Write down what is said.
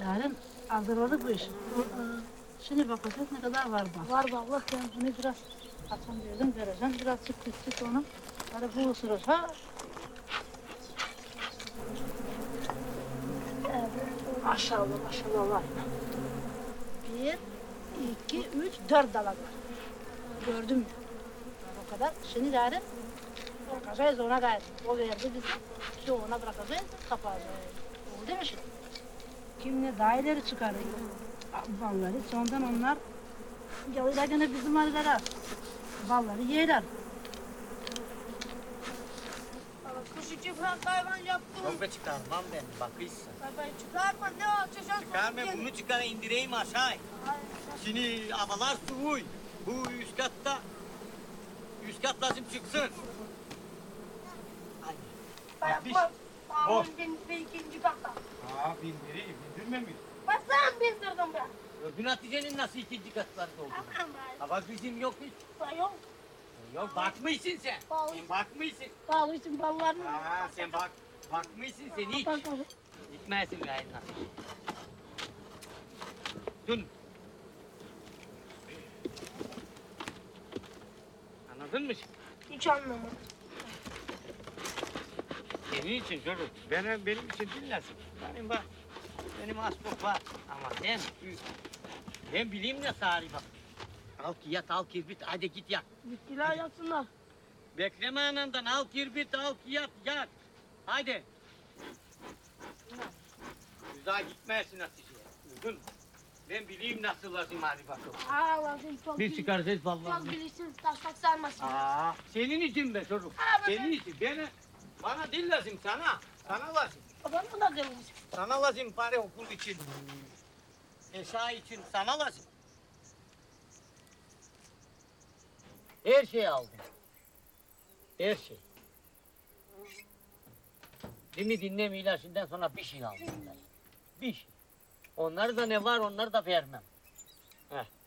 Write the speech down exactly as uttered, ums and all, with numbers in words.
Yarın hazırladık bu işi. Şimdi bakacağız ne kadar var bak. Var vallahi ben bunu biraz açam dedim vereceğim. Biraz çık çık onu. Hadi bu ısırır ha. Evet. Maşallah maşallah var. Bir, iki, üç, dört dalak var. Gördün mü? O kadar. Şimdi yarın bırakacağız ona gayet. O verdi bize. Şu ona bırakacağız, kapatacağız. Oldu mu şimdi? Kim ne daireleri çıkarıyor. Balları sonradan onlar gelirler gene bizim arılara. Balları yerler. Kuşucu falan hayvan yaptım. Yok be çıkarmam ben bakıyorsun. Baba çıkarma ne açacağız? Çıkarma bunu çıkar indireyim aşağı. Şimdi havalar soğuk. Bu üst katta. Üst kat lazım çıksın. Hadi. Yapma. Babam bindi ikinci katta. Aa bindireyim bindirme mi? Bak sen bindirdin be. Gördün Hatice'nin nasıl ikinci katlarda oldu? Aman be. Ha bak bizim yok hiç. Sayın. Yok bakmışsın sen. Bak. Sen bakmışsın. Bağlı için ballarını. Aa sen bak. Bakmışsın sen hiç. Bak bak. Gitmezsin gayet nasıl. Dün. Anladın mı şimdi? Hiç anlamadım. Senin için çocuk. Benim, benim için dinlesin. Benim bak. Benim aspok var. Ama sen... Ben bileyim ne sari bak. Al ki yat, al kirbit. Hadi git yat. Bittiler yatsınlar. Bekleme anandan. Al kirbit, al ki yat, yat. Haydi. Güzel gitmeyesin Hatice'ye. Uygun. Ben bileyim nasıl lazım hadi bakalım. Aa lazım çok Biz bil- çıkaracağız Çok vallahi. bilirsiniz taşak sarmasın. Aa, senin için be çocuk. Aa, ben- Senin için. Bana, bana değil lazım sana. Sana lazım. Babam bu da kırmış. Sana lazım para okul için. Eşya için sana lazım. Her şeyi aldım. Her şey. Beni dinlemiyorlar şimdiden sonra bir şey aldım. Bir şey. Onlar da ne var onları da vermem. Heh.